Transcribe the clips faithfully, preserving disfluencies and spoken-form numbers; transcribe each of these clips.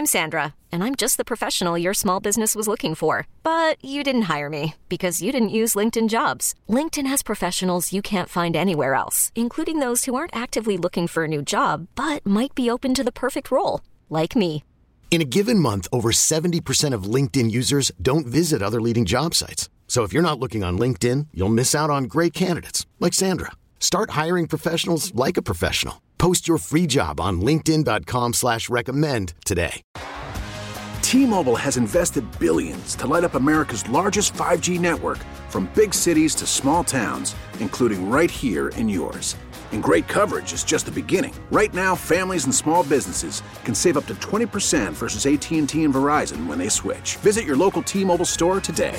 I'm Sandra, and I'm just the professional your small business was looking for. But you didn't hire me because you didn't use LinkedIn Jobs. LinkedIn has professionals you can't find anywhere else, including those who aren't actively looking for a new job, but might be open to the perfect role, like me. In a given month, over seventy percent of LinkedIn users don't visit other leading job sites. So if you're not looking on LinkedIn, you'll miss out on great candidates like Sandra. Start hiring professionals like a professional. Post your free job on linkedin dot com slash recommend today. T-Mobile has invested billions to light up America's largest five G network, from big cities to small towns, including right here in yours. And great coverage is just the beginning. Right now, families and small businesses can save up to twenty percent versus A T and T and Verizon when they switch. Visit your local T-Mobile store today.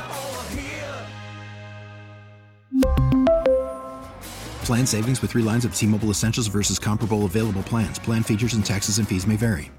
Plan savings with three lines of T-Mobile Essentials versus comparable available plans. Plan features and taxes and fees may vary.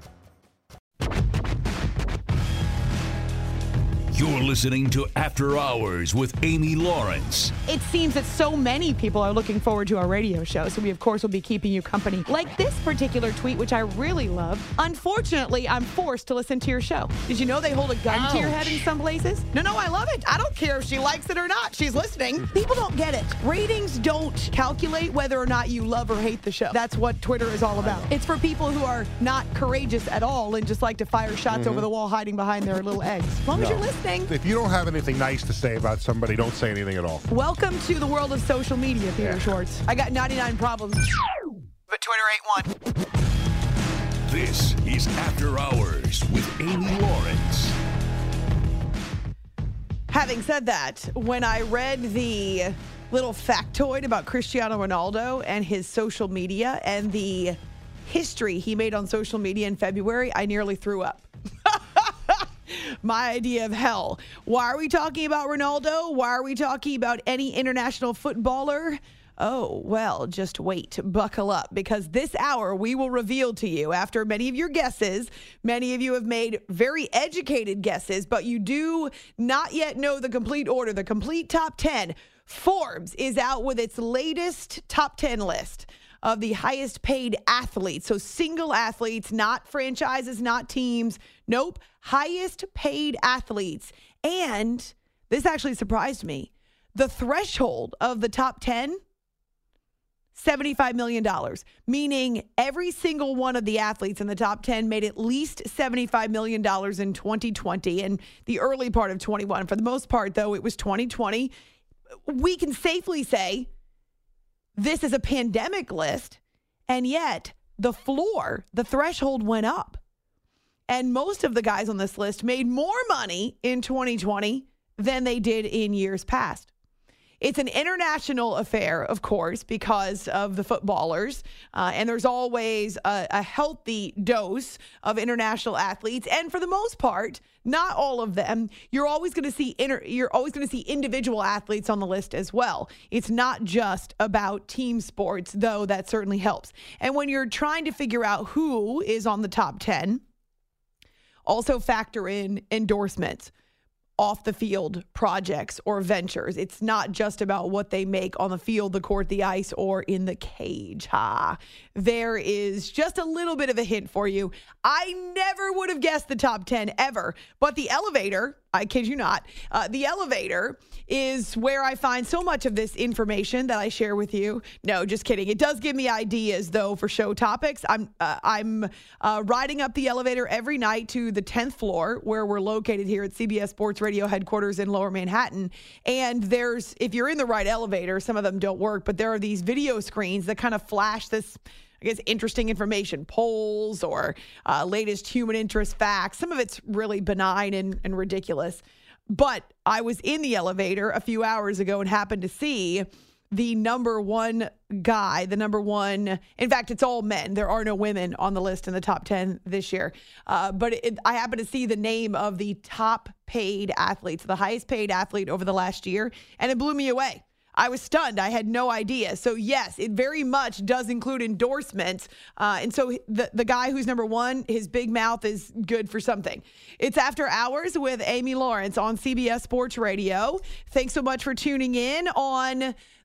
You're listening to After Hours with Amy Lawrence. It seems that so many people are looking forward to our radio show, so we, of course, will be keeping you company. Like this particular tweet, which I really love. Unfortunately, I'm forced to listen to your show. Did you know they hold a gun Ouch. to your head in some places? No, no, I love it. I don't care if she likes it or not. She's listening. People don't get it. Ratings don't calculate whether or not you love or hate the show. That's what Twitter is all about. It's for people who are not courageous at all and just like to fire shots mm-hmm. over the wall hiding behind their little eggs. As long no. as you're listening. If you don't have anything nice to say about somebody, don't say anything at all. Welcome to the world of social media, Peter yeah. Schwartz. I got ninety-nine problems, but Twitter ain't one. This is After Hours with Amy Lawrence. Having said that, when I read the little factoid about Cristiano Ronaldo and his social media and the history he made on social media in February, I nearly threw up. My idea of hell. Why are we talking about Ronaldo? Why are we talking about any international footballer? Oh, well, just wait. Buckle up, because this hour we will reveal to you, after many of your guesses, many of you have made very educated guesses, but you do not yet know the complete order, the complete top ten. Forbes is out with its latest top ten list of the highest paid athletes. So single athletes, not franchises, not teams. Nope. Highest paid athletes. And this actually surprised me. The threshold of the top ten, seventy-five million dollars, meaning every single one of the athletes in the top ten made at least seventy-five million dollars in twenty twenty and the early part of twenty-one. For the most part, though, it was twenty twenty. We can safely say this is a pandemic list, and yet the floor, the threshold went up. And most of the guys on this list made more money in twenty twenty than they did in years past. It's an international affair, of course, because of the footballers. Uh, and there's always a, a healthy dose of international athletes. And for the most part, not all of them. You're always going to see inter, you're always going to see individual athletes on the list as well. It's not just about team sports, though that certainly helps. And when you're trying to figure out who is on the top ten, also factor in endorsements, off the field projects or ventures. It's not just about what they make on the field, the court, the ice, or in the cage. Ha. There is just a little bit of a hint for you. I never would have guessed the top ten ever, but the elevator, I kid you not, uh, the elevator is where I find so much of this information that I share with you. No, just kidding. It does give me ideas, though, for show topics. I'm uh, I'm uh, riding up the elevator every night to the tenth floor, where we're located here at C B S Sports Radio headquarters in Lower Manhattan. And there's, if you're in the right elevator, some of them don't work, but there are these video screens that kind of flash this, I guess, interesting information, polls or uh, latest human interest facts. Some of it's really benign and, and ridiculous. But I was in the elevator a few hours ago and happened to see the number one guy, the number one, in fact, it's all men. There are no women on the list in the top ten this year. Uh, but it, I happened to see the name of the top paid athletes, the highest paid athlete over the last year, and it blew me away. I was stunned. I had no idea. So, yes, it very much does include endorsements. Uh, and so the, the guy who's number one, his big mouth is good for something. It's After Hours with Amy Lawrence on C B S Sports Radio. Thanks so much for tuning in on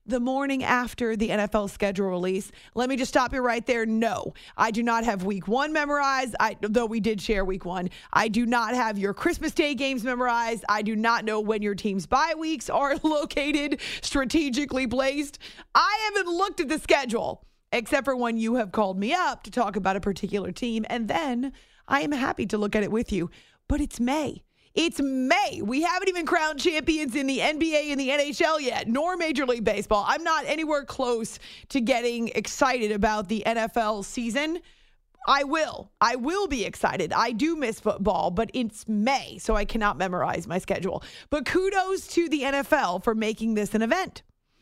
the morning after the N F L schedule release. Let me just stop you right there. No, I do not have week one memorized, I, though we did share week one. I do not have your Christmas Day games memorized. I do not know when your team's bye weeks are located, strategically placed. I haven't looked at the schedule, except for when you have called me up to talk about a particular team, and then I am happy to look at it with you. But it's May. It's May. We haven't even crowned champions in the N B A and the N H L yet, nor Major League Baseball. I'm not anywhere close to getting excited about the N F L season. I will. I will be excited. I do miss football, but it's May, so I cannot memorize my schedule. But kudos to the N F L for making this an event.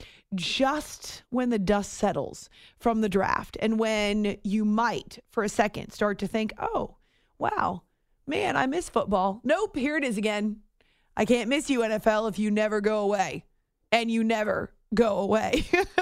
Just when the dust settles from the draft and when you might, for a second, start to think, oh, wow, man, I miss football. Nope, here it is again. I can't miss you, N F L, if you never go away. And you never go away.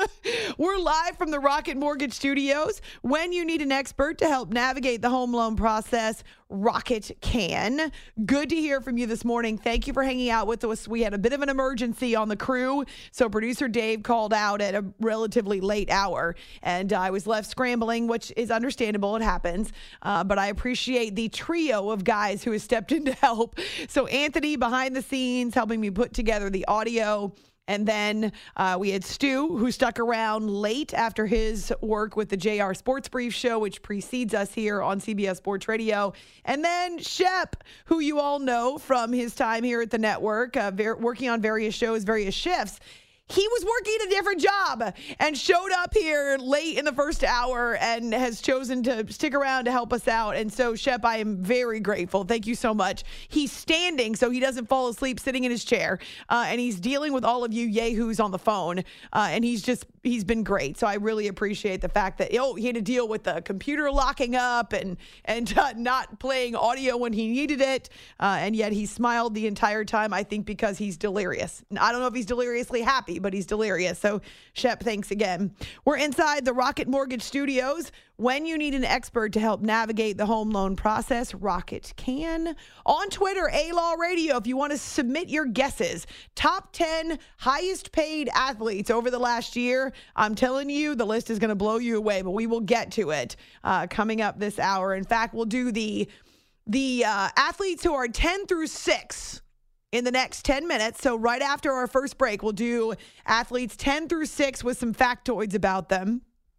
We're live from the Rocket Mortgage Studios. When you need an expert to help navigate the home loan process, Rocket can. Good to hear from you this morning. Thank you for hanging out with us. We had a bit of an emergency on the crew, so producer Dave called out at a relatively late hour, and I was left scrambling, which is understandable. It happens, uh, but I appreciate the trio of guys who has stepped in to help. So Anthony behind the scenes helping me put together the audio. And then uh, we had Stu, who stuck around late after his work with the J R Sports Brief show, which precedes us here on C B S Sports Radio. And then Shep, who you all know from his time here at the network, uh, ver- working on various shows, various shifts. He was working a different job and showed up here late in the first hour and has chosen to stick around to help us out. And so, Shep, I am very grateful. Thank you so much. He's standing so he doesn't fall asleep sitting in his chair. Uh, and he's dealing with all of you yahoos on the phone. Uh, and he's just, he's been great. So I really appreciate the fact that, oh, he had to deal with the computer locking up and, and uh, not playing audio when he needed it. Uh, and yet he smiled the entire time, I think, because he's delirious. I don't know if he's deliriously happy, but he's delirious. So, Shep, thanks again. We're inside the Rocket Mortgage Studios. When you need an expert to help navigate the home loan process, Rocket can. On Twitter, A-Law Radio, if you want to submit your guesses. Top ten highest paid athletes over the last year. I'm telling you, the list is going to blow you away, but we will get to it uh, coming up this hour. In fact, we'll do the, the uh, athletes who are ten through six in the next ten minutes. So right after our first break, we'll do athletes ten through six with some factoids about them,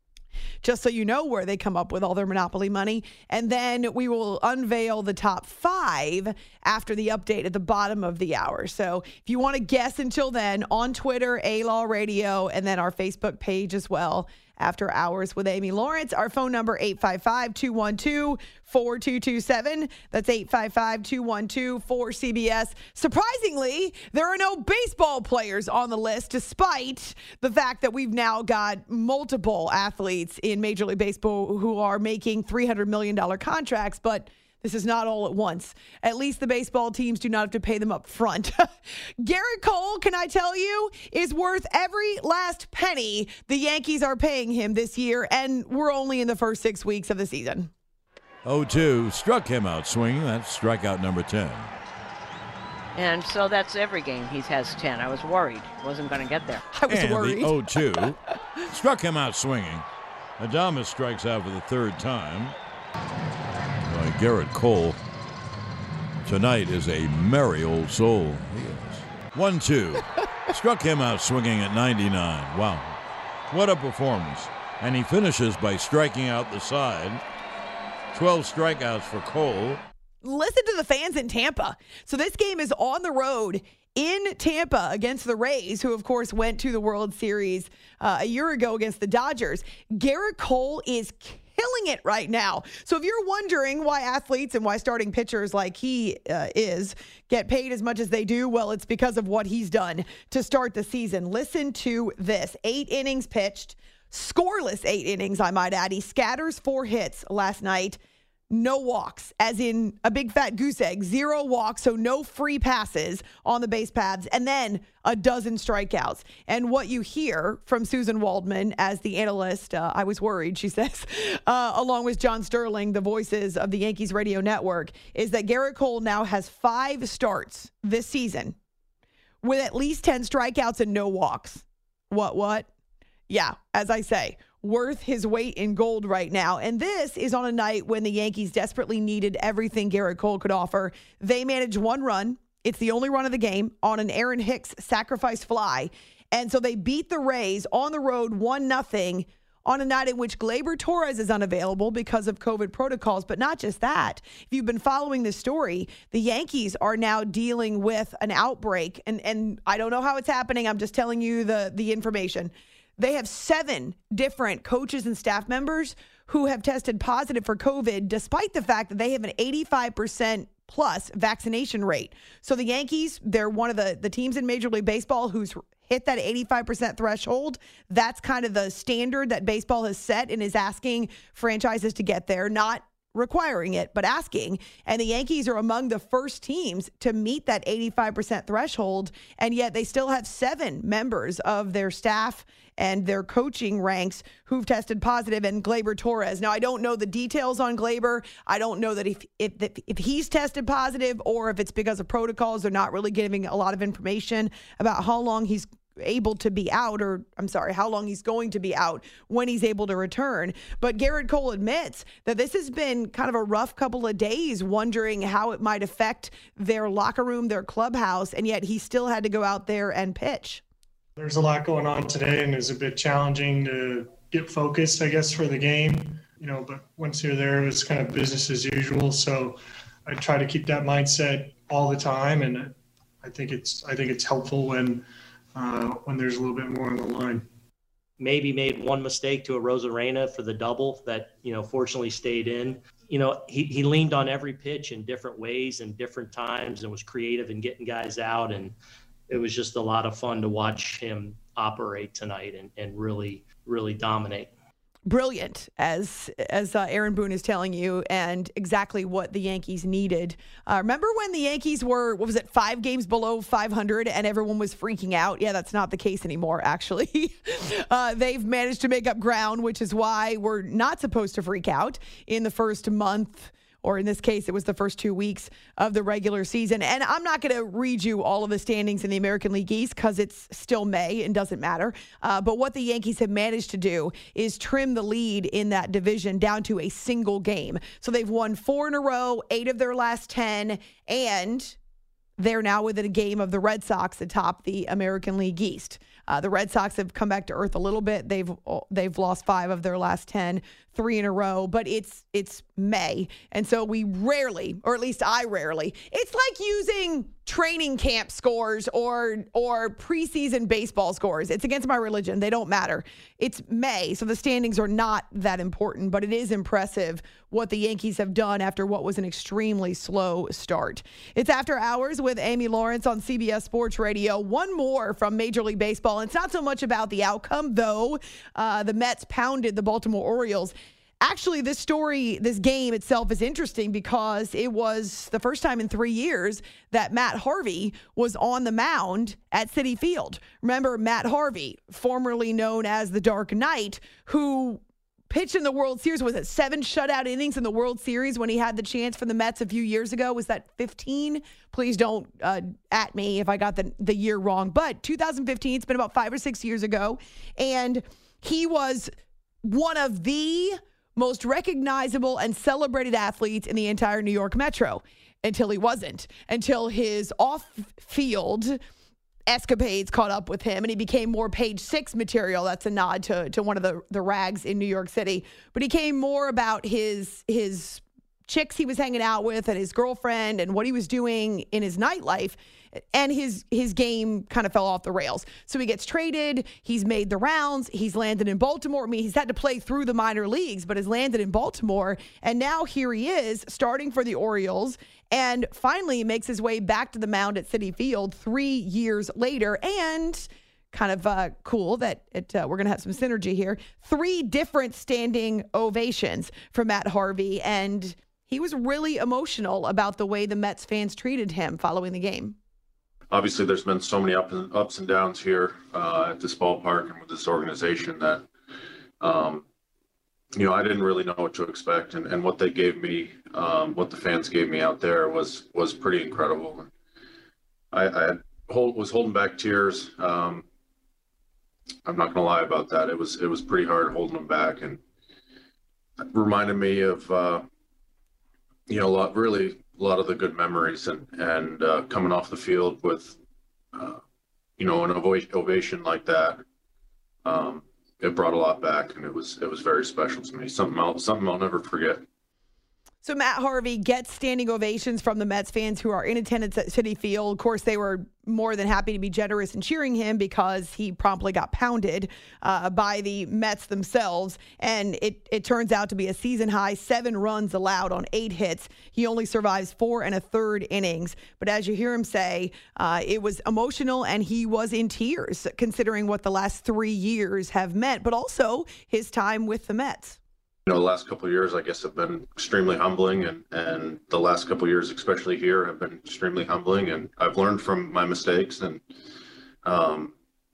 just so you know where they come up with all their Monopoly money. And then we will unveil the top five after the update at the bottom of the hour. So if you want to guess until then, on Twitter, A-Law Radio, and then our Facebook page as well. After Hours with Amy Lawrence. Our phone number, eight five five, two one two, four two two seven. That's eight five five, two one two, four C B S. Surprisingly, there are no baseball players on the list, despite the fact that we've now got multiple athletes in Major League Baseball who are making three hundred million dollars contracts, but this is not all at once. At least the baseball teams do not have to pay them up front. Garrett Cole, can I tell you, is worth every last penny the Yankees are paying him this year, and we're only in the first six weeks of the season. oh two, struck him out swinging. That's strikeout number ten. And so that's every game he has ten. I was worried. Wasn't going to get there. I was and worried. the oh two struck him out swinging. Adames strikes out for the third time. By Garrett Cole. Tonight is a merry old soul. He is. one two. Struck him out swinging at ninety-nine. Wow. What a performance. And he finishes by striking out the side. twelve strikeouts for Cole. Listen to the fans in Tampa. So this game is on the road in Tampa against the Rays, who, of course, went to the World Series uh, a year ago against the Dodgers. Garrett Cole is killing it right now. So if you're wondering why athletes and why starting pitchers like he uh, is get paid as much as they do, well, it's because of what he's done to start the season. Listen to this. Eight innings pitched, scoreless eight innings, I might add. He scatters four hits last night. No walks, as in a big fat goose egg. Zero walks, so no free passes on the base paths, and then a dozen strikeouts. And what you hear from Susan Waldman as the analyst, uh, I was worried, she says, uh, along with John Sterling, the voices of the Yankees radio network, is that Garrett Cole now has five starts this season with at least ten strikeouts and no walks. What, what? Yeah, as I say, worth his weight in gold right now. And this is on a night when the Yankees desperately needed everything Gerrit Cole could offer. They managed one run. It's the only run of the game on an Aaron Hicks sacrifice fly. And so they beat the Rays on the road one nothing on a night in which Gleyber Torres is unavailable because of COVID protocols. But not just that. If you've been following this story, the Yankees are now dealing with an outbreak. And, and I don't know how it's happening. I'm just telling you the, the information. They have seven different coaches and staff members who have tested positive for COVID, despite the fact that they have an eighty-five percent plus vaccination rate. So the Yankees, they're one of the, the teams in Major League Baseball who's hit that eighty-five percent threshold. That's kind of the standard that baseball has set and is asking franchises to get there, not requiring it, but asking. And the Yankees are among the first teams to meet that eighty-five percent threshold, and yet they still have seven members of their staff and their coaching ranks who've tested positive, and Gleyber Torres. Now, I don't know the details on Gleyber. I don't know that if, if, if he's tested positive or if it's because of protocols. They're not really giving a lot of information about how long he's able to be out, or I'm sorry, how long he's going to be out when he's able to return. But Gerrit Cole admits that this has been kind of a rough couple of days, wondering how it might affect their locker room, their clubhouse, and yet he still had to go out there and pitch. There's a lot going on today, and it's a bit challenging to get focused, I guess, for the game, you know, but once you're there, it's kind of business as usual. So I try to keep that mindset all the time, and I think it's, I think it's helpful when, Uh, when there's a little bit more on the line. Maybe made one mistake to a Rosarena for the double that, you know, fortunately stayed in. You know, he, he leaned on every pitch in different ways and different times and was creative in getting guys out. And it was just a lot of fun to watch him operate tonight and, and really, really dominate. Brilliant, as as uh, Aaron Boone is telling you, and exactly what the Yankees needed. Uh, remember when the Yankees were, what was it, five games below five hundred and everyone was freaking out? Yeah, that's not the case anymore, actually. uh, they've managed to make up ground, which is why we're not supposed to freak out in the first month, or in this case, it was the first two weeks of the regular season. And I'm not going to read you all of the standings in the American League East because it's still May and doesn't matter. Uh, but what the Yankees have managed to do is trim the lead in that division down to a single game. So they've won four in a row, eight of their last ten, and they're now within a game of the Red Sox atop the American League East. Uh, the Red Sox have come back to earth a little bit. They've they've lost five of their last ten, three in a row. But it's it's May, and so we rarely, or at least I rarely, it's like using training camp scores or or preseason baseball scores. It's against my religion. They don't matter. It's May, so the standings are not that important. But it is impressive what the Yankees have done after what was an extremely slow start. It's After Hours with Amy Lawrence on C B S Sports Radio. One more from Major League Baseball. It's not so much about the outcome, though. Uh, the Mets pounded the Baltimore Orioles. Actually, this story, this game itself is interesting because it was the first time in three years that Matt Harvey was on the mound at Citi Field. Remember, Matt Harvey, formerly known as the Dark Knight, who pitched in the World Series, was it seven shutout innings in the World Series when he had the chance for the Mets a few years ago? Was that fifteen? Please don't uh, at me if I got the, the year wrong. But two thousand fifteen, it's been about five or six years ago. And he was one of the most recognizable and celebrated athletes in the entire New York Metro until he wasn't, until his off-field escapades caught up with him and he became more Page Six material. That's a nod to, to one of the, the rags in New York City. But he came more about his his chicks he was hanging out with and his girlfriend and what he was doing in his nightlife. And his his game kind of fell off the rails. So he gets traded. He's made the rounds. He's landed in Baltimore. I mean, he's had to play through the minor leagues, but has landed in Baltimore. And now here he is starting for the Orioles and finally makes his way back to the mound at Citi Field three years later. And kind of uh, cool that it, uh, we're going to have some synergy here. Three different standing ovations for Matt Harvey. And he was really emotional about the way the Mets fans treated him following the game. Obviously, there's been so many ups and, ups and downs here uh, at this ballpark and with this organization that, um, you know, I didn't really know what to expect. And, and what they gave me, um, what the fans gave me out there was was pretty incredible. I, I hold, was holding back tears. Um, I'm not going to lie about that. It was it was pretty hard holding them back, and it reminded me of uh, you know a lot really a lot of the good memories and and uh, coming off the field with uh, you know an ov- ovation like that. Um, it brought a lot back, and it was it was very special to me. Something I'll, something I'll never forget. So Matt Harvey gets standing ovations from the Mets fans who are in attendance at Citi Field. Of course, they were more than happy to be generous in cheering him because he promptly got pounded uh, by the Mets themselves. And it, it turns out to be a season-high seven runs allowed on eight hits. He only survives four and a third innings. But as you hear him say, uh, it was emotional and he was in tears considering what the last three years have meant, but also his time with the Mets. You know, the last couple of years, I guess, have been extremely humbling, and, and the last couple of years, especially here, have been extremely humbling. And I've learned from my mistakes, and um,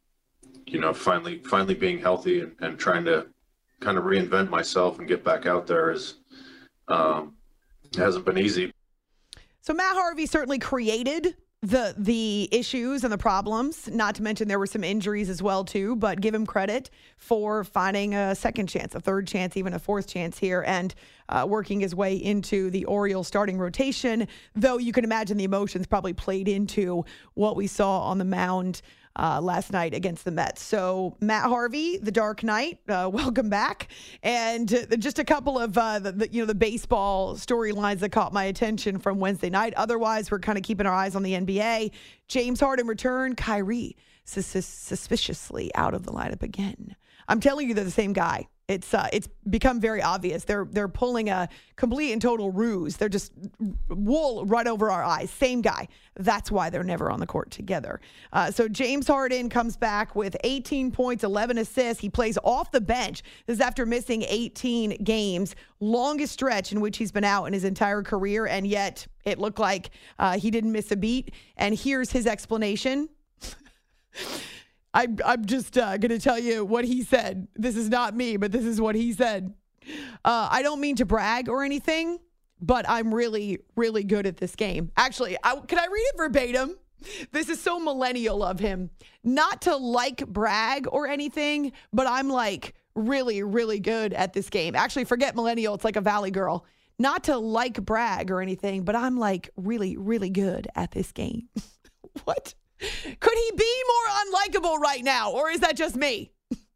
you know, finally, finally being healthy and, and trying to kind of reinvent myself and get back out there is um, it hasn't been easy. So Matt Harvey certainly created the the issues and the problems, not to mention there were some injuries as well too, but give him credit for finding a second chance, a third chance, even a fourth chance here, and uh, working his way into the Orioles starting rotation, though you can imagine the emotions probably played into what we saw on the mound Uh, last night against the Mets. So Matt Harvey, the Dark Knight, uh, welcome back. And uh, just a couple of uh, the, the you know the baseball storylines that caught my attention from Wednesday night. Otherwise, we're kind of keeping our eyes on the N B A. James Harden returned. Kyrie sus- sus- suspiciously out of the lineup again. I'm telling you, they're the same guy. It's uh, it's become very obvious. They're they're pulling a complete and total ruse. They're just wool right over our eyes. Same guy. That's why they're never on the court together. Uh, so James Harden comes back with eighteen points, eleven assists. He plays off the bench. This is after missing eighteen games, longest stretch in which he's been out in his entire career, and yet it looked like uh, he didn't miss a beat. And here's his explanation. I, I'm just uh, going to tell you what he said. This is not me, but this is what he said. Uh, I don't mean to brag or anything, but I'm really, really good at this game. Actually, I, can I read it verbatim? This is so millennial of him. Not to like brag or anything, but I'm like really, really good at this game. Actually, forget millennial. It's like a Valley girl. Not to like brag or anything, but I'm like really, really good at this game. What? Could he be more unlikable right now, or is that just me?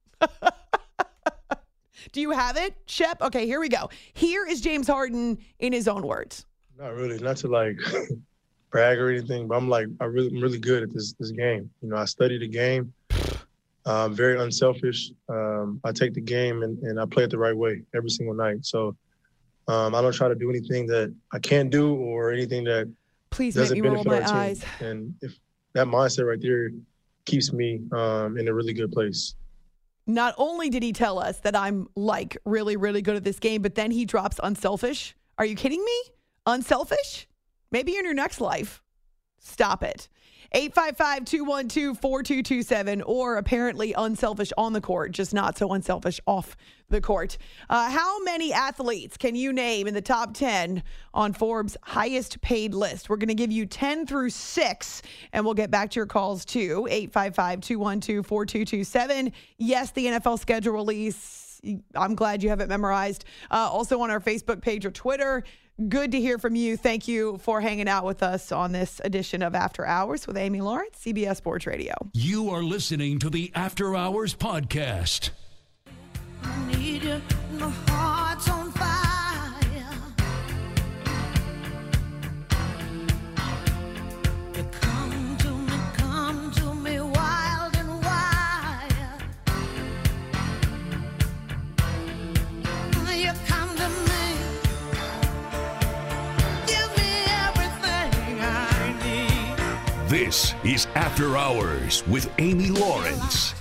Do you have it, Shep? Okay, here we go. Here is James Harden in his own words. Not really, not to like brag or anything, but I'm like, I really, I'm really good at this this game. You know, I study the game. I'm very unselfish. Um, I take the game and, and I play it the right way every single night. So um, I don't try to do anything that I can't do or anything that Please doesn't make me roll benefit my our team. eyes. And if that mindset right there keeps me um, in a really good place. Not only did he tell us that I'm like really, really good at this game, but then he drops unselfish. Are you kidding me? Unselfish? Maybe in your next life. Stop it. eight five five, two one two, four two two seven, or apparently unselfish on the court, just not so unselfish off the court. Uh, how many athletes can you name in the top ten on Forbes' highest paid list? We're going to give you ten through six, and we'll get back to your calls too. eight five five, two one two, four two two seven. Yes, the N F L schedule release. I'm glad you have it memorized. Uh, also on our Facebook page or Twitter. Good to hear from you. Thank you for hanging out with us on this edition of After Hours with Amy Lawrence, C B S Sports Radio. You are listening to the After Hours podcast. I need you, my heart's on fire. You come to me, come to me wild and wild. You come to me, give me everything I need. This is After Hours with Amy Lawrence.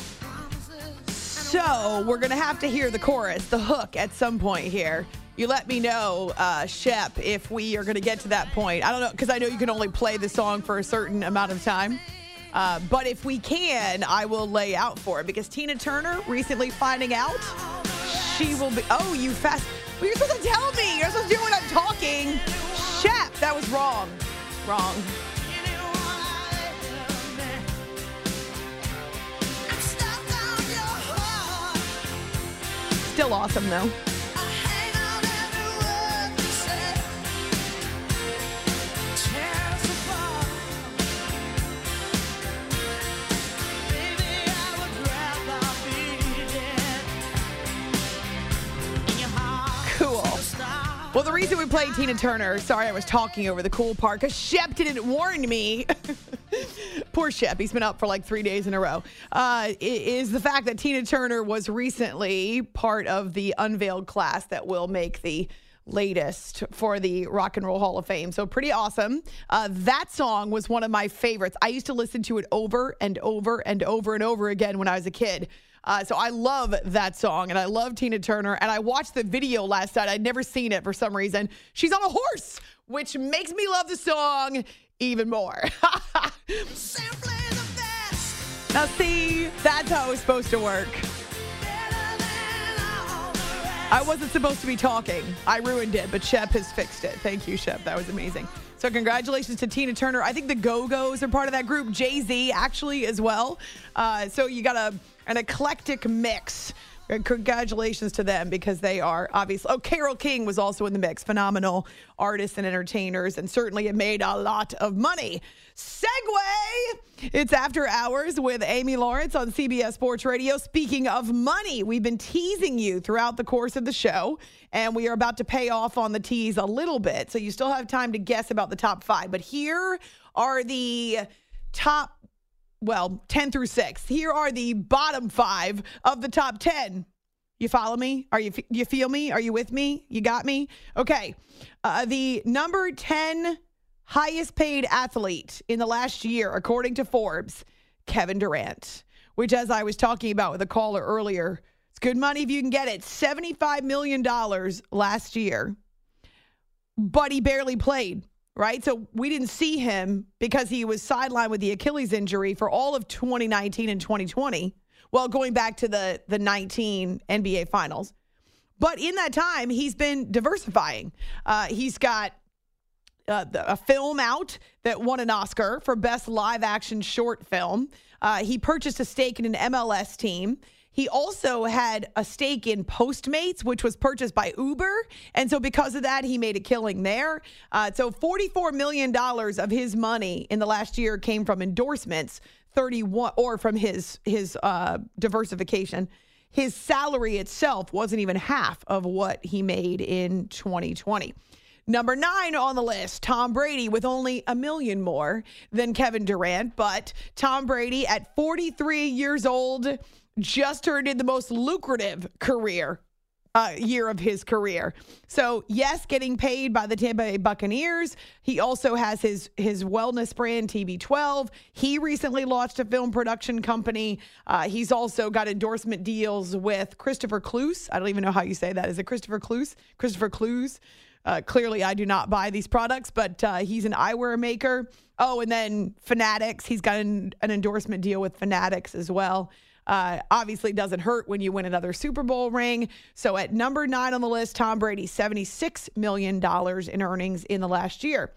So we're going to have to hear the chorus, the hook at some point here. You let me know, uh, Shep, if we are going to get to that point. I don't know, because I know you can only play the song for a certain amount of time. Uh, but if we can, I will lay out for it. Because Tina Turner recently finding out she will be... Oh, you fast... Well, you're supposed to tell me. You're supposed to do it when I'm talking. Shep, that was wrong. Wrong. I'm stuck Still awesome, though. Cool. Well, the reason we played Tina Turner, sorry I was talking over the cool part, because Shep didn't warn me. Poor Shep, he's been up for like three days in a row, uh, is the fact that Tina Turner was recently part of the unveiled class that will make the latest for the Rock and Roll Hall of Fame. So pretty awesome. Uh, that song was one of my favorites. I used to listen to it over and over and over and over again when I was a kid. Uh, so I love that song, and I love Tina Turner, and I watched the video last night. I'd never seen it for some reason. She's on a horse, which makes me love the song even more. Now see, that's how it was supposed to work. I wasn't supposed to be talking. I ruined it, but Shep has fixed it. Thank you, Shep. That was amazing. So congratulations to Tina Turner. I think the Go-Go's are part of that group. Jay-Z actually as well. Uh, so you got a an eclectic mix. And congratulations to them because they are obviously. Oh, Carole King was also in the mix. Phenomenal artists and entertainers, and certainly it made a lot of money. Segue! It's After Hours with Amy Lawrence on C B S Sports Radio. Speaking of money, we've been teasing you throughout the course of the show, and we are about to pay off on the tease a little bit. So you still have time to guess about the top five. But here are the top. Well, ten through six. Here are the bottom five of the top ten. You follow me? Are you you feel me? Are you with me? You got me? Okay. Uh, the number ten highest paid athlete in the last year, according to Forbes, Kevin Durant, which, as I was talking about with a caller earlier, it's good money if you can get it. seventy-five million dollars last year, but he barely played. Right? So we didn't see him because he was sidelined with the Achilles injury for all of twenty nineteen and twenty twenty. Well, going back to the, the nineteen N B A finals. But in that time, he's been diversifying. Uh, he's got uh, the, a film out that won an Oscar for Best Live Action Short Film. Uh, he purchased a stake in an M L S team. He also had a stake in Postmates, which was purchased by Uber. And so because of that, he made a killing there. Uh, so forty-four million dollars of his money in the last year came from endorsements, thirty-one or from his, his uh, diversification. His salary itself wasn't even half of what he made in twenty twenty. Number nine on the list, Tom Brady, with only a million more than Kevin Durant. But Tom Brady at forty-three years old just turned in the most lucrative career uh, year of his career. So, yes, getting paid by the Tampa Bay Buccaneers. He also has his his wellness brand, T B twelve. He recently launched a film production company. Uh, he's also got endorsement deals with Christopher Cluse. I don't even know how you say that. Is it Christopher Cluse? Christopher Cluse. Uh, clearly, I do not buy these products, but uh, he's an eyewear maker. Oh, and then Fanatics. He's got an, an endorsement deal with Fanatics as well. Uh, obviously doesn't hurt when you win another Super Bowl ring. So at number nine on the list, Tom Brady, seventy-six million dollars in earnings in the last year.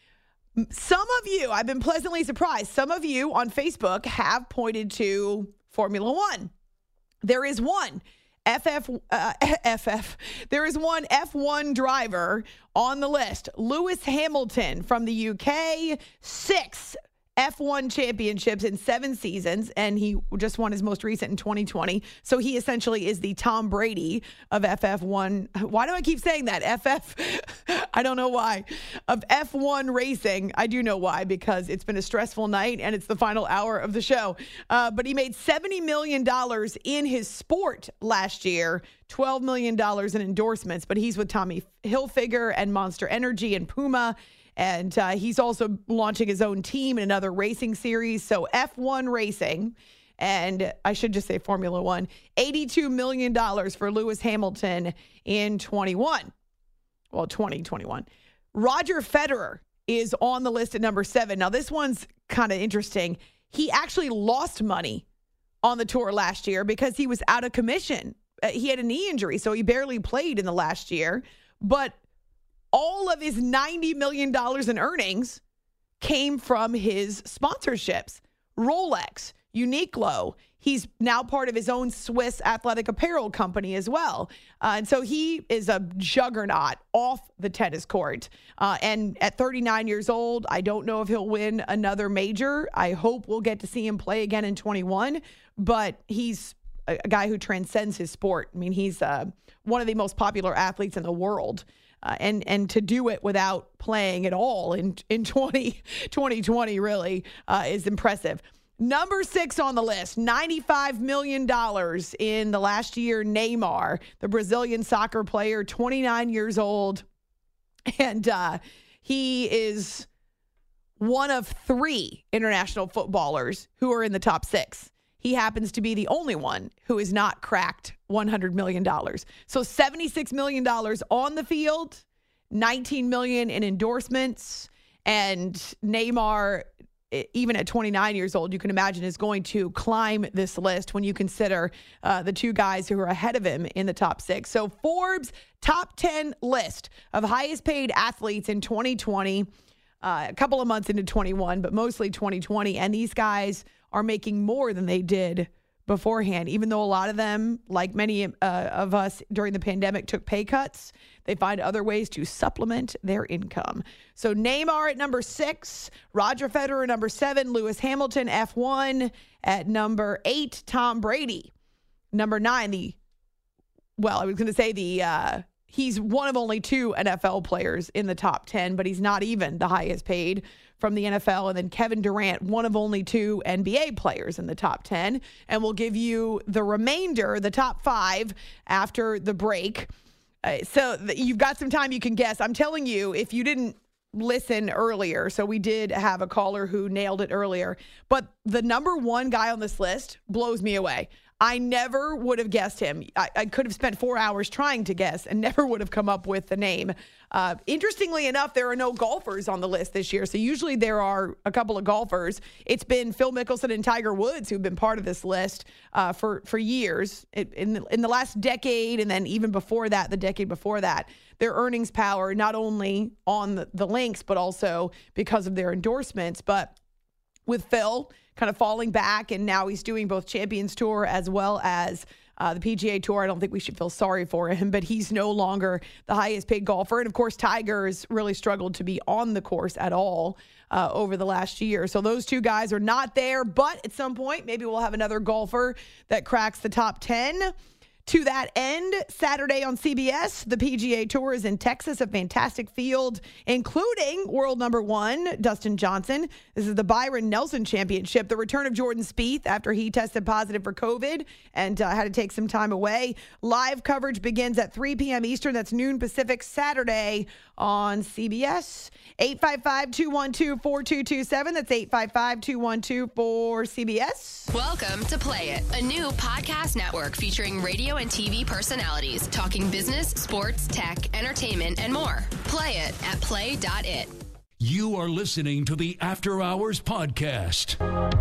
Some of you, I've been pleasantly surprised, some of you on Facebook have pointed to Formula One. There is one F F, uh, F F, there is one F one driver on the list, Lewis Hamilton from the U K, six F one championships in seven seasons, and he just won his most recent in twenty twenty. So he essentially is the Tom Brady of F F one. Why do I keep saying that? F F, I don't know why. Of F one racing. I do know why, because it's been a stressful night and it's the final hour of the show. Uh, but he made seventy million dollars in his sport last year, twelve million dollars in endorsements, but he's with Tommy Hilfiger and Monster Energy and Puma. And uh, he's also launching his own team in another racing series. So F one racing, and I should just say Formula One, eighty-two million dollars for Lewis Hamilton in twenty-one. Well, twenty twenty-one. Roger Federer is on the list at number seven. Now, this one's kind of interesting. He actually lost money on the tour last year because he was out of commission. Uh, he had a knee injury, so he barely played in the last year. But all of his ninety million dollars in earnings came from his sponsorships. Rolex, Uniqlo. he's now part of his own Swiss athletic apparel company as well. Uh, and so he is a juggernaut off the tennis court. Uh, and at thirty-nine years old, I don't know if he'll win another major. I hope we'll get to see him play again in twenty-one. But he's a, a guy who transcends his sport. I mean, he's uh, one of the most popular athletes in the world. Uh, and and to do it without playing at all in in twenty twenty really uh, is impressive. Number six on the list, ninety-five million dollars in the last year, Neymar, the Brazilian soccer player, twenty-nine years old. And uh, he is one of three international footballers who are in the top six. He happens to be the only one who has not cracked one hundred million dollars. So seventy-six million dollars on the field, nineteen million dollars in endorsements, and Neymar, even at twenty-nine years old, you can imagine is going to climb this list when you consider uh, the two guys who are ahead of him in the top six. So Forbes top ten list of highest paid athletes in twenty twenty, uh, a couple of months into twenty-one, but mostly twenty twenty. And these guys are making more than they did beforehand, even though a lot of them, like many uh, of us during the pandemic, took pay cuts. They find other ways to supplement their income. So Neymar at number six, Roger Federer number seven, Lewis Hamilton F one at number eight, Tom Brady number nine. The well, I was going to say the uh, he's one of only two N F L players in the top ten, but he's not even the highest paid from the N F L. And then Kevin Durant, one of only two N B A players in the top ten. And we'll give you the remainder, the top five, after the break. Uh, so th- you've got some time you can guess. I'm telling you, if you didn't listen earlier, so we did have a caller who nailed it earlier, but the number one guy on this list blows me away. I never would have guessed him. I, I could have spent four hours trying to guess and never would have come up with the name. Uh, interestingly enough, there are no golfers on the list this year. So usually there are a couple of golfers. It's been Phil Mickelson and Tiger Woods who've been part of this list uh, for, for years. It, in, the, in the last decade, and then even before that, the decade before that, their earnings power, not only on the, the links, but also because of their endorsements. But with Phil kind of falling back, and now he's doing both Champions Tour as well as uh, the P G A Tour. I don't think we should feel sorry for him, but he's no longer the highest paid golfer. And of course, Tiger's really struggled to be on the course at all uh, over the last year. So those two guys are not there, but at some point, maybe we'll have another golfer that cracks the top ten. To that end, Saturday on C B S, the P G A Tour is in Texas, a fantastic field, including world number one, Dustin Johnson. This is the Byron Nelson Championship, the return of Jordan Spieth after he tested positive for COVID and uh, had to take some time away. Live coverage begins at three p.m. Eastern. That's noon Pacific, Saturday on C B S. eight five five, two one two, four two two seven. That's eight five five, two one two, four C B S. Welcome to Play It, a new podcast network featuring radio and T V personalities talking business, sports, tech, entertainment, and more. Play it at play dot it. You are listening to the After Hours Podcast.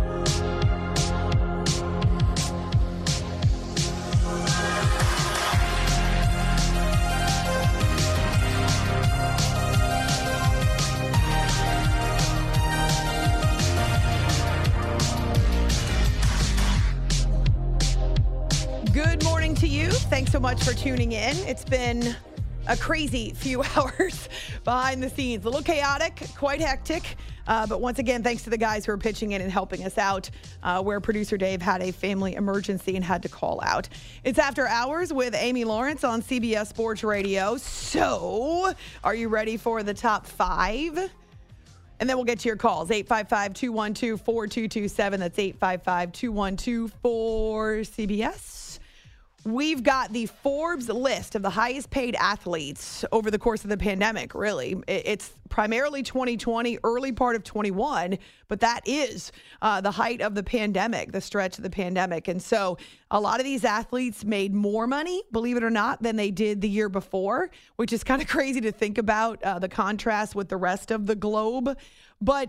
Good morning to you. Thanks so much for tuning in. It's been a crazy few hours behind the scenes. A little chaotic, quite hectic. Uh, but once again, thanks to the guys who are pitching in and helping us out, uh, where producer Dave had a family emergency and had to call out. It's After Hours with Amy Lawrence on C B S Sports Radio. So, are you ready for the top five? And then we'll get to your calls. eight five five, two one two, four two two seven. That's eight five five, two one two, four C B S. We've got the Forbes list of the highest paid athletes over the course of the pandemic, really. It's primarily twenty twenty, early part of twenty-one, but that is uh, the height of the pandemic, the stretch of the pandemic. And so a lot of these athletes made more money, believe it or not, than they did the year before, which is kind of crazy to think about uh, the contrast with the rest of the globe. But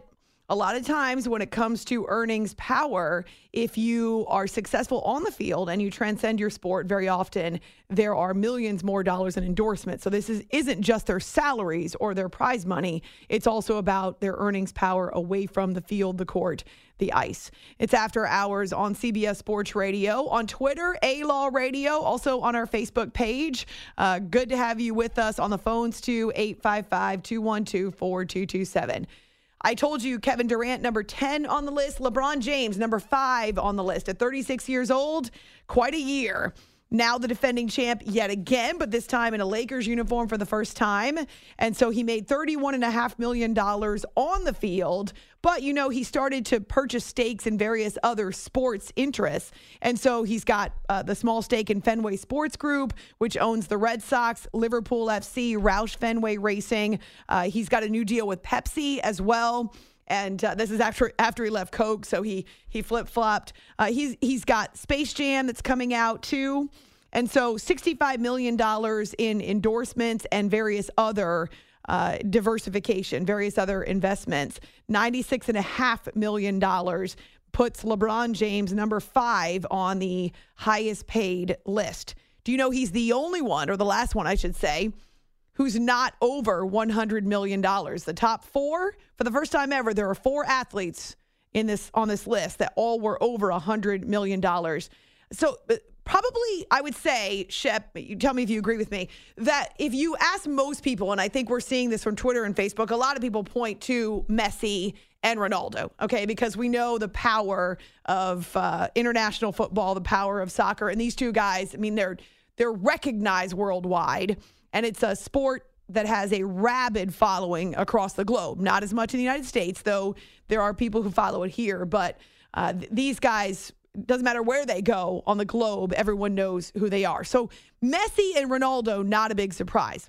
a lot of times when it comes to earnings power, if you are successful on the field and you transcend your sport, very often there are millions more dollars in endorsements. So this is, isn't just their salaries or their prize money. It's also about their earnings power away from the field, the court, the ice. It's After Hours on C B S Sports Radio, on Twitter, A-Law Radio, also on our Facebook page. Uh, good to have you with us on the phones too, eight five five, two one two, four two two seven. I told you Kevin Durant, number ten on the list. LeBron James, number five on the list. At thirty-six years old, quite a year. Now the defending champ yet again, but this time in a Lakers uniform for the first time. And so he made thirty-one point five million dollars on the field. But, you know, he started to purchase stakes in various other sports interests. And so he's got uh, the small stake in Fenway Sports Group, which owns the Red Sox, Liverpool F C, Roush Fenway Racing. Uh, he's got a new deal with Pepsi as well. And uh, this is after after he left Coke, so he he flip-flopped. Uh, he's he's got Space Jam that's coming out too. And so sixty-five million dollars in endorsements and various other uh, diversification, various other investments. ninety-six point five million dollars puts LeBron James number five on the highest paid list. Do you know he's the only one, or the last one, I should say, who's not over one hundred million dollars? The top four, for the first time ever, there are four athletes in this on this list that all were over one hundred million dollars. So uh, probably, I would say, Shep, you tell me if you agree with me, that if you ask most people, and I think we're seeing this from Twitter and Facebook, a lot of people point to Messi and Ronaldo, okay, because we know the power of uh, international football, the power of soccer, and these two guys, I mean, they're they're recognized worldwide. And it's a sport that has a rabid following across the globe. Not as much in the United States, though there are people who follow it here. But uh, th- these guys, doesn't matter where they go on the globe, everyone knows who they are. So Messi and Ronaldo, not a big surprise.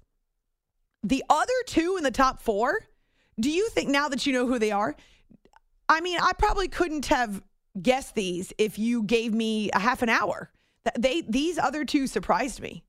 The other two in the top four, do you think, now that you know who they are, I mean, I probably couldn't have guessed these if you gave me a half an hour. They These other two surprised me.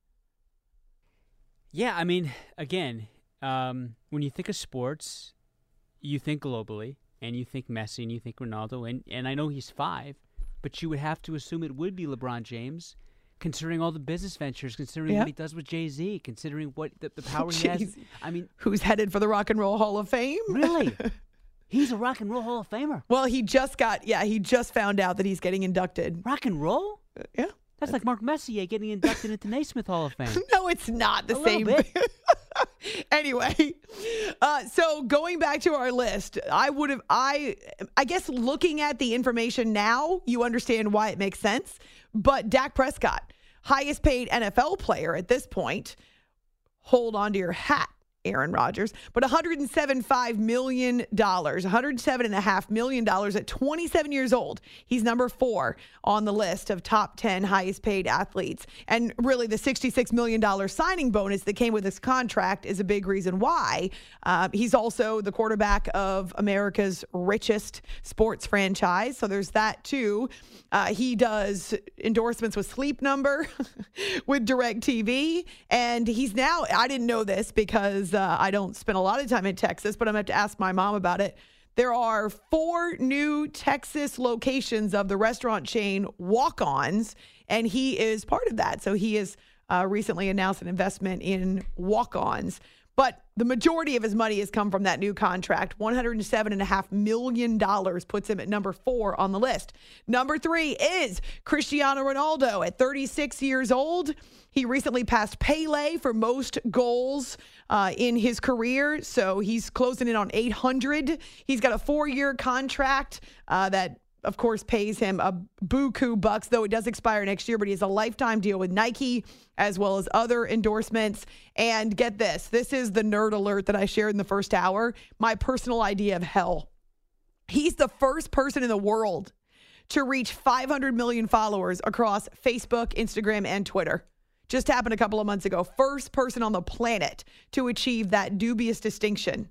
Yeah, I mean, again, um, when you think of sports, you think globally, and you think Messi, and you think Ronaldo, and, and I know he's five, but you would have to assume it would be LeBron James, considering all the business ventures, considering yeah. what he does with Jay-Z, considering what the, the power he has. I mean, who's headed for the Rock and Roll Hall of Fame? Really? He's a Rock and Roll Hall of Famer. Well, he just got, yeah, he just found out that he's getting inducted. Rock and roll? Uh, yeah. That's like Mark Messier getting inducted into Naismith Hall of Fame. No, it's not the a same. Bit. Anyway, uh, so going back to our list, I would have, I, I guess looking at the information now, you understand why it makes sense. But Dak Prescott, highest paid N F L player at this point, hold on to your hat, Aaron Rodgers, but one hundred seven point five million dollars, one hundred seven point five million dollars at twenty-seven years old. He's number four on the list of top ten highest paid athletes. And really the sixty-six million dollars signing bonus that came with this contract is a big reason why. Uh, he's also the quarterback of America's richest sports franchise. So there's that too. Uh, he does endorsements with Sleep Number, with DirecTV. And he's now, I didn't know this because Uh, I don't spend a lot of time in Texas, but I'm going to have to ask my mom about it. There are four new Texas locations of the restaurant chain Walk-Ons, and he is part of that. So he has uh, recently announced an investment in Walk-Ons. But the majority of his money has come from that new contract. one hundred seven point five million dollars puts him at number four on the list. Number three is Cristiano Ronaldo at thirty-six years old. He recently passed Pele for most goals uh, in his career. So he's closing in on eight hundred. He's got a four-year contract uh, that, of course, pays him a buku bucks, though it does expire next year, but he has a lifetime deal with Nike as well as other endorsements. And get this, this is the nerd alert that I shared in the first hour, my personal idea of hell. He's the first person in the world to reach five hundred million followers across Facebook, Instagram, and Twitter. Just happened a couple of months ago. First person on the planet to achieve that dubious distinction.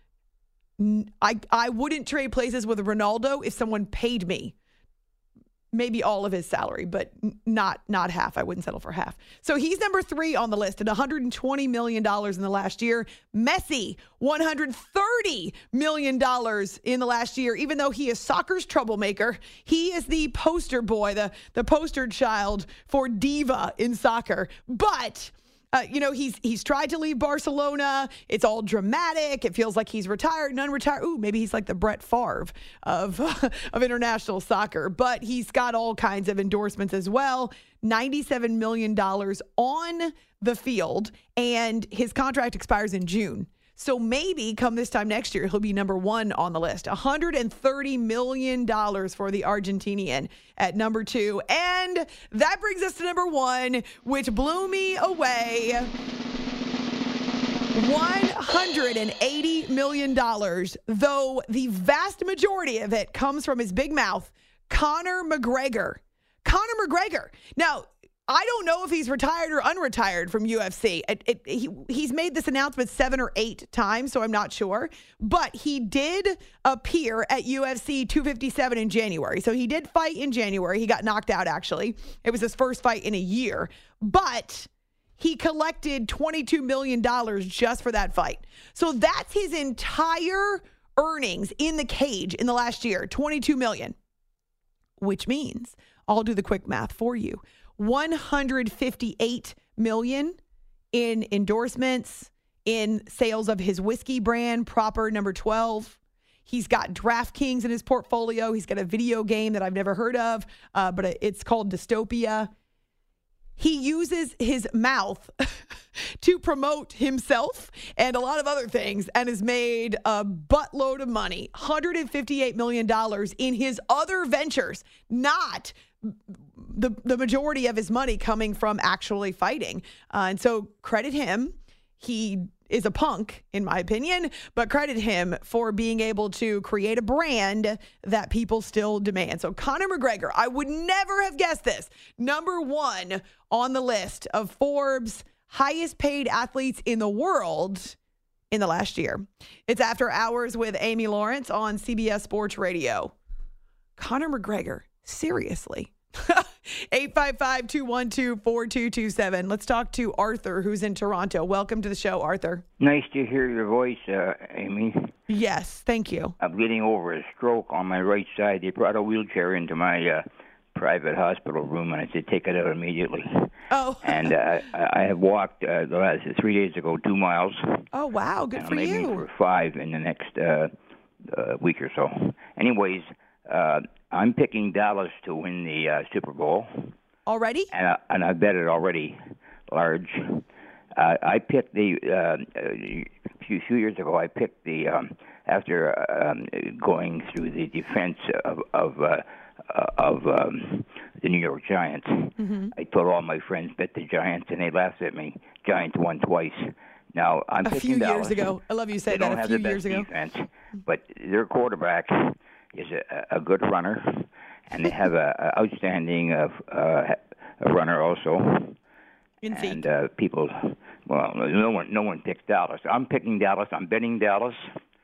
I, I wouldn't trade places with Ronaldo if someone paid me maybe all of his salary, but n- not not half. I wouldn't settle for half. So he's number three on the list at one hundred twenty million dollars in the last year. Messi, one hundred thirty million dollars in the last year. Even though he is soccer's troublemaker, he is the poster boy, the, the poster child for diva in soccer. But... Uh, you know, he's he's tried to leave Barcelona. It's all dramatic. It feels like he's retired and unretired. Ooh, maybe he's like the Brett Favre of, of international soccer. But he's got all kinds of endorsements as well. ninety-seven million dollars on the field, and his contract expires in June. So maybe come this time next year, he'll be number one on the list. one hundred thirty million dollars for the Argentinian at number two. And that brings us to number one, which blew me away. one hundred eighty million dollars, though the vast majority of it comes from his big mouth, Conor McGregor. Conor McGregor. Now, I don't know if he's retired or unretired from U F C. It, it, he, he's made this announcement seven or eight times, so I'm not sure. But he did appear at U F C two fifty-seven in January. So he did fight in January. He got knocked out, actually. It was his first fight in a year. But he collected twenty-two million dollars just for that fight. So that's his entire earnings in the cage in the last year, twenty-two million dollars. Which means, I'll do the quick math for you. one hundred fifty-eight million dollars in endorsements, in sales of his whiskey brand, Proper Number twelve. He's got DraftKings in his portfolio. He's got a video game that I've never heard of, uh, but it's called Dystopia. He uses his mouth to promote himself and a lot of other things, and has made a buttload of money, one hundred fifty-eight million dollars in his other ventures, not the the majority of his money coming from actually fighting. Uh, and so credit him. He is a punk, in my opinion, but credit him for being able to create a brand that people still demand. So Conor McGregor, I would never have guessed this. Number one on the list of Forbes' highest paid athletes in the world in the last year. It's After Hours with Amy Lawrence on C B S Sports Radio. Conor McGregor, seriously. eight five five, two one two, four two two seven. Let's talk to Arthur, who's in Toronto. Welcome to the show, Arthur. Nice to hear your voice, uh, Amy. Yes, thank you. I'm getting over a stroke on my right side. They brought a wheelchair into my uh, private hospital room, and I said, take it out immediately. Oh. And uh, I have walked uh, the last three days ago two miles. Oh, wow. Good and for I'm aiming you. for five in the next uh, uh, week or so. Anyways, uh, I'm picking Dallas to win the uh, Super Bowl. Already? And I, and I bet it already large. Uh, I picked the, uh, a few, few years ago, I picked the, um, after um, going through the defense of, of, uh, of um, the New York Giants, mm-hmm. I told all my friends, bet the Giants, and they laughed at me. Giants won twice. Now, I'm a picking few Dallas. years ago. I love you say they that. don't A have few the years best ago. defense, but their quarterback is a, a good runner, and they have a, a outstanding uh, uh, runner also. In and uh, people, well, no one, no one picks Dallas. I'm picking Dallas. I'm betting Dallas,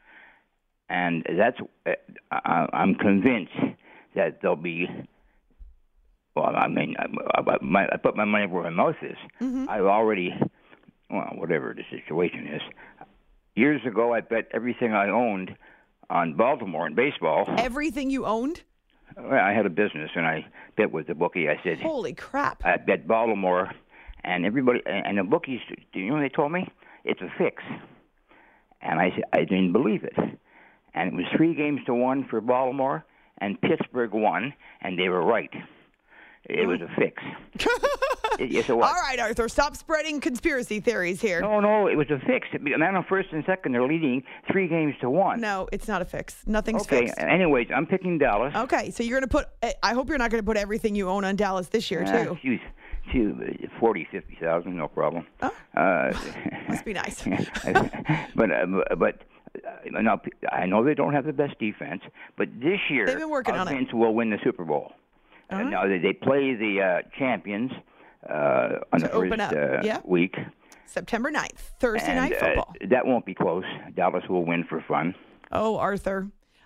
and that's. Uh, I, I'm convinced that they'll be. Well, I mean, I, I, my, I put my money where my mouth is. Mm-hmm. I've already, well, whatever the situation is. Years ago, I bet everything I owned on Baltimore in baseball. Everything you owned? Well, I had a business, and I bet with the bookie. I said, holy crap. I bet Baltimore, and everybody, and the bookies, do you know what they told me? It's a fix. And I said, I didn't believe it. And it was three games to one for Baltimore, and Pittsburgh won, and they were right. It was a fix. Yes, it was. All right, Arthur, stop spreading conspiracy theories here. No, no, it was a fix. Man on first and second, they're leading three games to one. No, it's not a fix. Nothing's okay, fixed. anyways, I'm picking Dallas. Okay, so you're going to put, I hope you're not going to put everything you own on Dallas this year, uh, too. Geez, geez, forty, fifty thousand, no problem. Oh, uh, must be nice. but, uh, but uh, now, I know they don't have the best defense, but this year, they've been working our on it. Saints will win the Super Bowl. Uh-huh. Uh, now, they, they play the uh, champions uh, on to the open first up. uh, yeah. week. September ninth, Thursday and, night football. Uh, that won't be close. Dallas will win for fun. Oh, Arthur.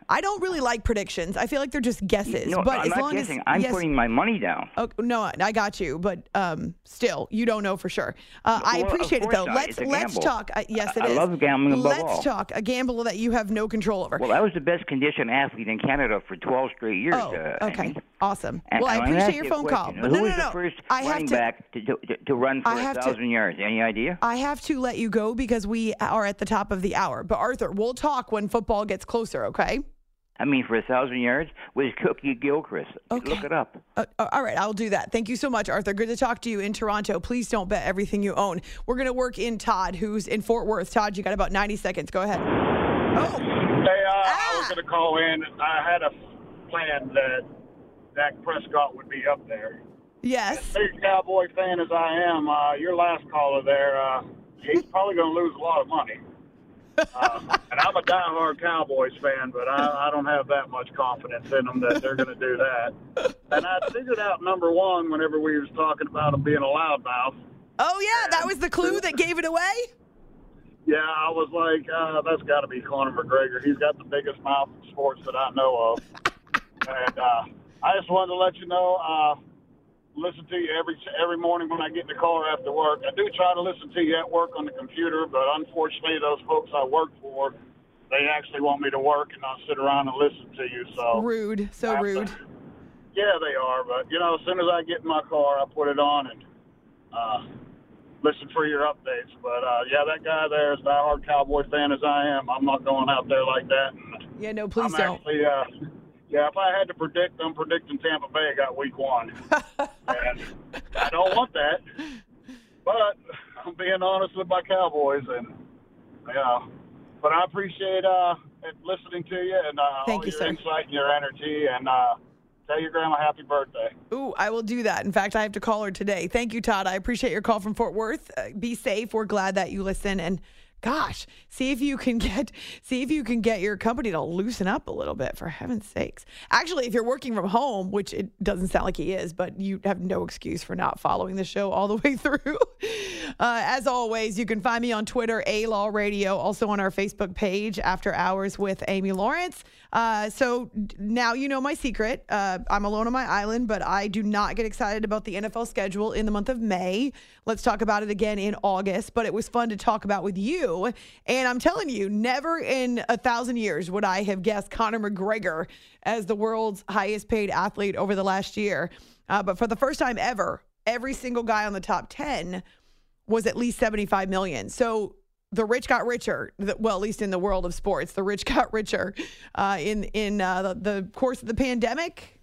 I don't really like predictions. I feel like they're just guesses. No, but I'm as not long guessing. As, I'm yes, putting my money down. Oh, no, I got you, but um, still, you don't know for sure. Uh, Well, I of appreciate it course though. not. Let's It's a let's gamble. talk. Uh, yes, it I is. love gambling above Let's all. talk a gamble that you have no control over. Well, I was the best conditioned athlete in Canada for twelve straight years. Oh, uh, okay, Amy. awesome. And, well, I and I'm gonna appreciate ask your you a phone call. question. But Who no, was no, no. the first I have running to- back to, to, to run for I a have to- thousand yards? Any idea? I have to let you go because we are at the top of the hour. But Arthur, we'll talk when football gets closer. Okay. I mean, for a thousand yards was Cookie Gilchrist. Okay. Look it up. Uh, all right, I'll do that. Thank you so much, Arthur. Good to talk to you in Toronto. Please don't bet everything you own. We're going to work in Todd, who's in Fort Worth. Todd, you got about ninety seconds. Go ahead. Oh. Hey, uh, Ah. I was going to call in. I had a plan that Dak Prescott would be up there. Yes. Big Cowboy fan as I am, uh, your last caller there, uh, he's probably going to lose a lot of money. Uh, and I'm a diehard Cowboys fan, but I, I don't have that much confidence in them that they're going to do that. And I figured out number one whenever we was talking about them being a loudmouth. Oh, yeah, that was the clue that gave it away? Yeah, I was like, uh, that's got to be Conor McGregor. He's got the biggest mouth in sports that I know of. And uh, I just wanted to let you know, uh, listen to you every every morning when I get in the car after work. I do try to listen to you at work on the computer, but unfortunately those folks I work for, they actually want me to work and not sit around and listen to you. So Rude, so I- rude. Yeah, they are. But, you know, as soon as I get in my car, I put it on and uh, listen for your updates. But, uh, yeah, that guy there is a diehard Cowboy fan as I am. I'm not going out there like that. And Yeah, no, please I'm don't. actually, uh, yeah, if I had to predict, I'm predicting Tampa Bay got week one. And I don't want that. But I'm being honest with my Cowboys. And, yeah. But I appreciate uh, listening to you and uh, Thank all you, your sir. insight and your energy. And uh, tell your grandma happy birthday. Ooh, I will do that. In fact, I have to call her today. Thank you, Todd. I appreciate your call from Fort Worth. Uh, be safe. We're glad that you listen. And gosh, see if you can get see if you can get your company to loosen up a little bit, for heaven's sakes. Actually, if you're working from home, which it doesn't sound like he is, but you have no excuse for not following the show all the way through. Uh, as always, you can find me on Twitter, A-Law Radio, also on our Facebook page, After Hours with Amy Lawrence. Uh, so d- now you know my secret. Uh, I'm alone on my island, but I do not get excited about the N F L schedule in the month of May. Let's talk about it again in August, but it was fun to talk about with you. And I'm telling you, never in a thousand years would I have guessed Conor McGregor as the world's highest paid athlete over the last year. Uh, but for the first time ever, every single guy on the top ten was at least seventy-five million. So the rich got richer. The- Well, at least in the world of sports, the rich got richer. Uh, in in uh, the, the course of the pandemic,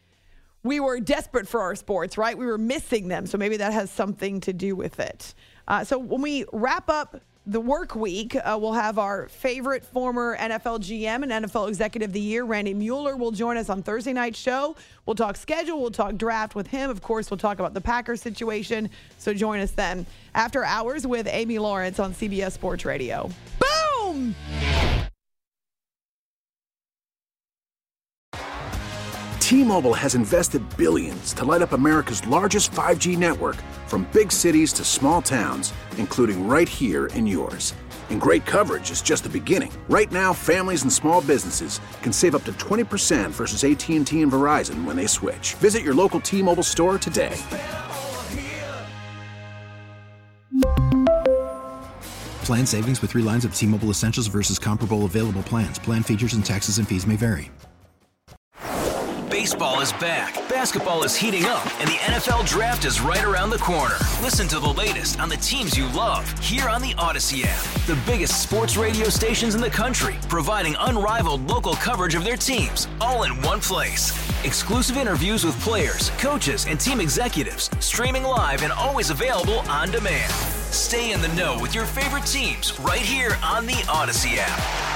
we were desperate for our sports, right? We were missing them. So maybe that has something to do with it. Uh, so when we wrap up the work week, uh, we'll have our favorite former N F L G M and N F L Executive of the Year, Randy Mueller, will join us on Thursday night's show. We'll talk schedule. We'll talk draft with him. Of course, we'll talk about the Packers situation. So join us then. After Hours with Amy Lawrence on C B S Sports Radio. Boom! T-Mobile has invested billions to light up America's largest five G network, from big cities to small towns, including right here in yours. And great coverage is just the beginning. Right now, families and small businesses can save up to twenty percent versus A T and T and Verizon when they switch. Visit your local T-Mobile store today. Plan savings with three lines of T-Mobile Essentials versus comparable available plans. Plan features and taxes and fees may vary. Baseball is back, basketball is heating up, and the N F L Draft is right around the corner. Listen to the latest on the teams you love here on the Odyssey app. The biggest sports radio stations in the country, providing unrivaled local coverage of their teams, all in one place. Exclusive interviews with players, coaches, and team executives, streaming live and always available on demand. Stay in the know with your favorite teams right here on the Odyssey app.